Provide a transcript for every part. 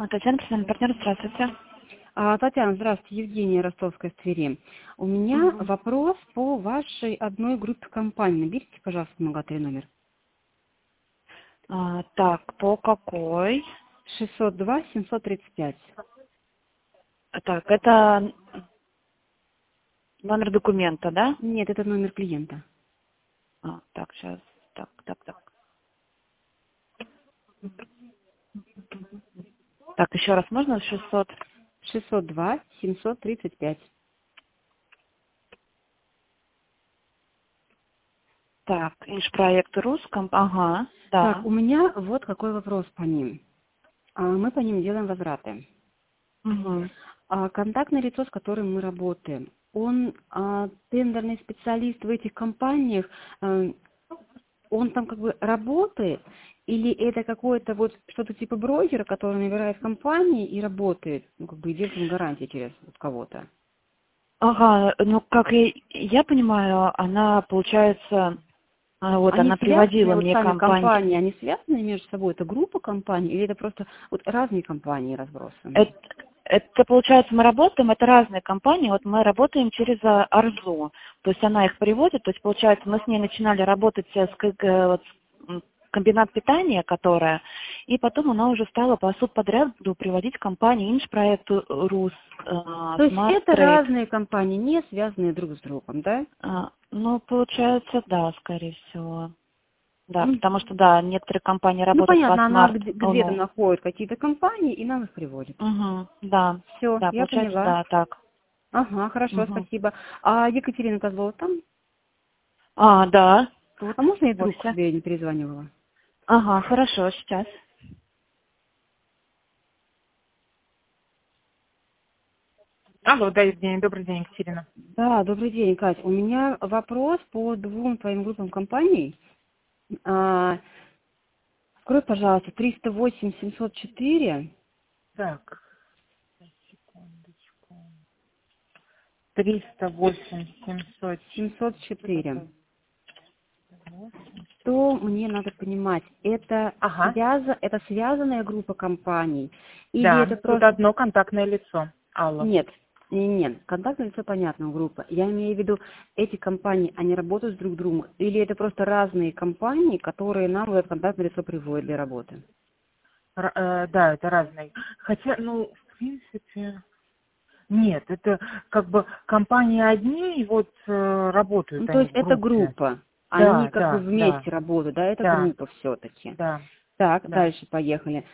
Татьяна, профессиональный партнер, здравствуйте. Татьяна, здравствуйте, Евгения, Ростовская, с Твери. У меня вопрос по вашей одной группе компаний. Наберите, пожалуйста, многотри номер. Так, по какой? 602-735. Так, это номер документа, да? Нет, это номер клиента. Так, сейчас. Так. Так, еще раз можно? 600? 602-735. Так, инжпроект русском. Ага, да. Так, у меня вот какой вопрос по ним. Мы по ним делаем возвраты. Угу. Контактное лицо, с которым мы работаем, он тендерный специалист в этих компаниях, он там как бы работает, или это какое-то вот что-то типа брокера, который набирает компании и работает, ну как бы и держит гарантии через вот кого-то? Ага, ну как я понимаю, она, получается, вот Они она связаны, приводила вот мне сами компанию. компании, они связаны между собой? Это группа компаний или это просто вот разные компании разбросаны? Это, получается, мы работаем, это разные компании, вот мы работаем через Арзу, то есть она их приводит, то есть, получается, мы с ней начинали работать с комбинат питания, которая, и потом она уже стала по субподряду приводить компании Инжпроекту, Рус, То есть Smart это Trade. разные компании, не связанные друг с другом, да? Ну, получается, да, скорее всего. Да, потому что, да, некоторые компании Ну, работают по понятно, она Smart. где-то находит какие-то компании и нам их приводит. Да, Все, да, я получается, поняла. да, так. Ага, хорошо, Мгм. спасибо. А Екатерина Козлова там? Да. А можно я трубку Вася. себе не перезванивала? Ага, хорошо, сейчас. Алло, да, Евгений, добрый день, Екатерина. Да, добрый день, Кать. У меня вопрос по двум твоим группам компаний. Открой, пожалуйста, 308-704. Так, секундочку. 308 700. 704. Что мне надо понимать? Это, Ага, это связанная группа компаний? Или да, это тут просто... одно контактное лицо. Алла. Нет, контактное лицо понятно, группа. Я имею в виду, эти компании, они работают с друг другом? Или это просто разные компании, которые нам в это контактное лицо приводят для работы? Да, это разные. Хотя, ну, в принципе, нет, это как бы компании одни и вот работают Ну, то они есть в это группе. группа. Они Да, как бы да, да, вместе работают, да, это да, группа все-таки. да, Так, да. дальше поехали.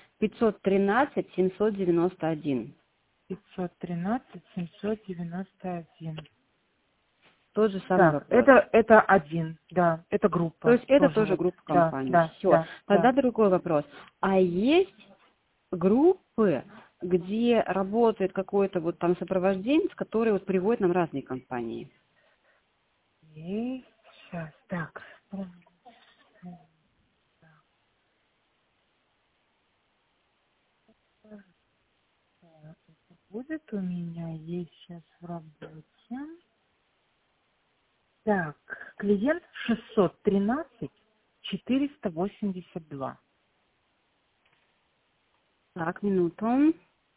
513-791. 513 791. Тот же самый Так, вопрос. это один, да, это То группа есть это тоже тоже вот, группа да, компаний. да, Все. да, Тогда да. другой вопрос. А есть группы, где работает какой-то вот там сопровождение, который вот приводит нам разные компании? И сейчас, так, будет у меня есть сейчас в работе. Так, клиент 613 482. Так, минуту.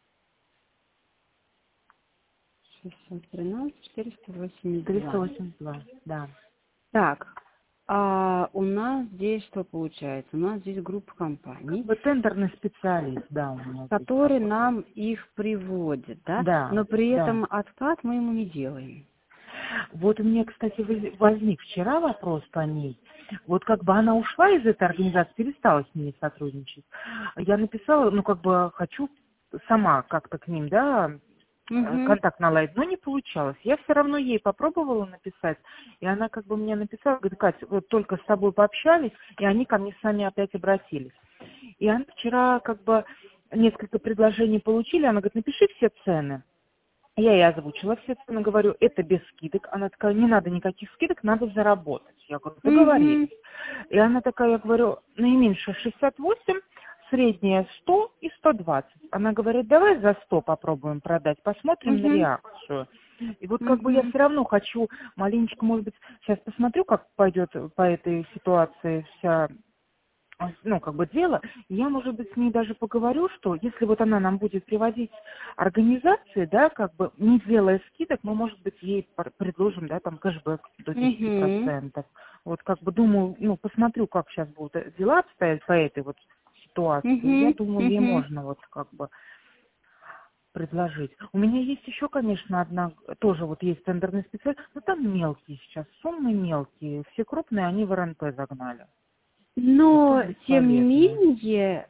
613, 482. 482, да. Так, у нас здесь что получается? У нас здесь группа компаний, Вот тендерный специалист, да, у меня здесь который работает. нам их приводит, да? Да, Но при да. этом откат мы ему не делаем. Вот у меня, кстати, возник вчера вопрос по ней. Вот как бы она ушла из этой организации, перестала с ними сотрудничать. Я написала, ну как бы хочу сама как-то к ним, да, Угу. контакт наладить, но не получалось. Я все равно ей попробовала написать, и она как бы мне написала, говорит, Катя, вот только с тобой пообщались, и они ко мне сами опять обратились. И она вчера как бы несколько предложений получили, она говорит, напиши все цены. Я ей озвучила все цены, говорю, это без скидок. Она такая, не надо никаких скидок, надо заработать. Я говорю, Угу. договорились. И она такая, я говорю, наименьшее 68, средняя 100 и 120. Она говорит, давай за 100 попробуем продать, посмотрим на Угу. реакцию. И вот как бы я Угу. все равно хочу маленечко, может быть, сейчас посмотрю, как пойдет по этой ситуации вся ну, как бы дело, и я, может быть, с ней даже поговорю, что если вот она нам будет приводить организации, да, как бы не делая скидок, мы, может быть, ей предложим, да, там, кэшбэк до 10%. Вот, как бы, думаю, ну, посмотрю, как сейчас будут дела обстоять по этой вот ситуации. Я думаю, ей можно вот, как бы, предложить. У меня есть еще, конечно, одна, тоже вот есть тендерный специалист, но там мелкие сейчас, суммы мелкие, все крупные они в РНП загнали. Но, Вот тем не бесполезно. менее,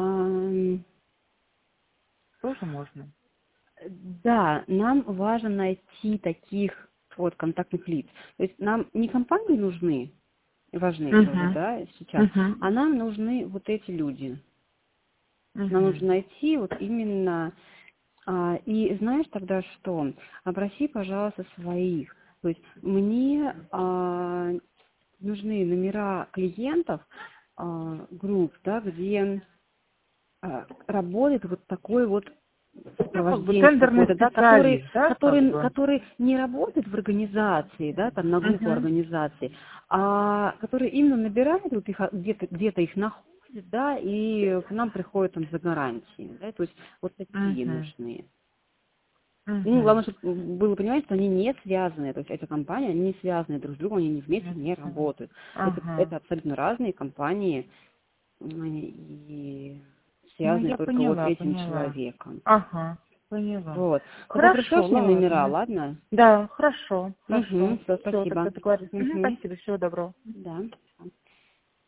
Тоже можно. да, нам важно найти таких вот контактных лиц. То есть нам не компании важны тоже, да, сейчас, а нам нужны вот эти люди. Нам нужно найти вот именно... и знаешь тогда что? Опроси, пожалуйста, своих. То есть мне нужны номера клиентов, групп, да, где работает вот такой вот сопровождение Тендерный какой-то, да, специалист, да, который не работает в организации, да, там на группу организации, а который именно набирает вот их, где-то их находит, да, и к нам приходит там за гарантией, да, то есть вот такие нужны. Ну, главное, чтобы было понимать, что они не связаны, то есть эта компания, они не связаны друг с другом, они вместе не работают. Это абсолютно разные компании и Ну, связаны я только вот поняла. этим человеком. Поняла. Вот. Ты Хорошо, пришлешь мне номера, ладно. ладно? Да, хорошо. Все, Все, спасибо. тогда договорились. Спасибо, всего доброго. Да.